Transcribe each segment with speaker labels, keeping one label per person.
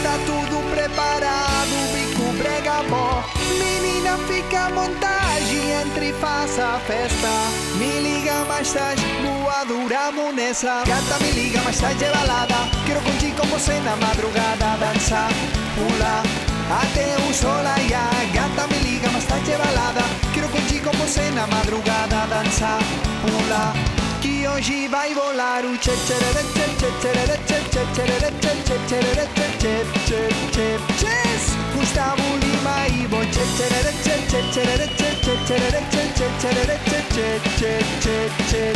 Speaker 1: tá tudo preparado, bico brega bom. Menina, fica à vontade, entre e faça a festa. Me liga mais tarde, voaduramos nessa. Gata, me liga mais tarde, é balada. Quero curtir com você na madrugada, dançar, pular até o sol raiar. Gata, me liga mais tarde, é balada. Quero curtir com você na madrugada, dançar, pular, que hoje vai volar o tchê tchê tchê tchê tchê tchê tchê tchê tchê tchê tchê tchê. Gustavo Lima e Bo tchê tchê tchê tchê tchê tchê tchê tchê tchê tchê tchê tchê tchê.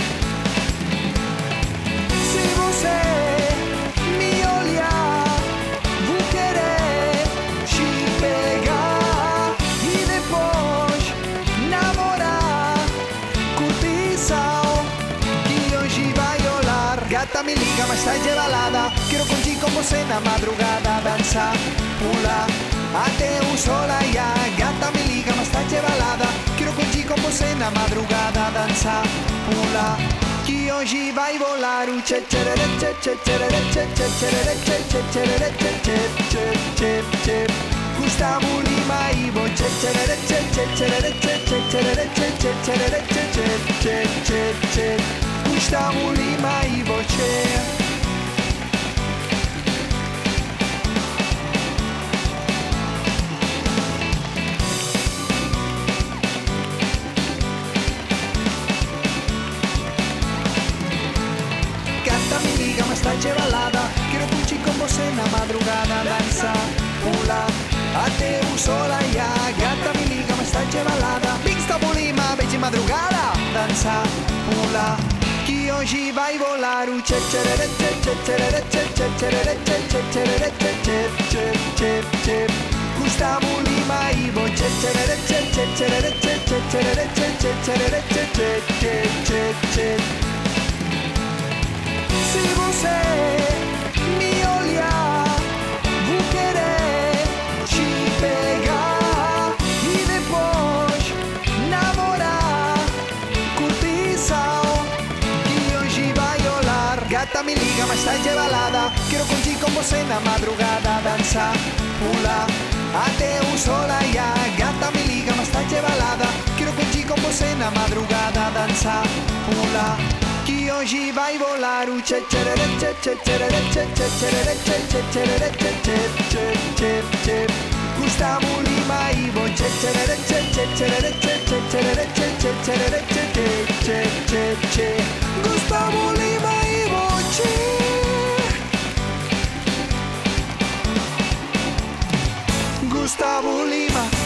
Speaker 1: Se você me olhar, vou querer te pegar e depois namorar, curtição que hoje vai rolar. Gata, me liga mais tarde, é balada. Quero curtir com você na madrugada, dançar, pular até o sol raiar. Gata, me liga mais tarde, é balada. Quero curtir com você na madrugada, dançar, pular, que hoje vai volar o tchê tchê tchê tchê tchê tchê tchê tchê tchê tchê tchê tchê. Gustavo Lima e Bo tchê tchê tchê tchê tchê tchê tchê tchê tchê tchê. Gustavo Lima e Bo tchê. Me liga mais tarde, é balada. Quero curtir com você na madrugada, dançar, pular até o sol raiar. Gata, me liga mais tarde, é balada. Gustavo Lima, vem de madrugada, dançar, pular, que hoje vai volar o tchê tchê tchê tchê tchê tchê tchê tchê tchê tchê tchê. Gustavo Lima e Bo tchê tchê tchê tchê tchê tchê tchê tchê tchê tchê. Se você me olhar, vou querer te pegar e depois namorar, curtição que hoje vai rolar. Gata, me liga mais tarde, é balada. Quero curtir com você na madrugada, dançar, pular até o sol raiar. Gata, me liga mais tarde, é balada. Quero curtir com você na madrugada, dançar, pular, que hoje vai volar o tchê tchê tchê tchê tchê tchê tchê tchê. Gustavo Lima e Bo tchê tchê tchê tchê tchê tchê tchê tchê. Gustavo Lima e Bo tchê. Gustavo Lima.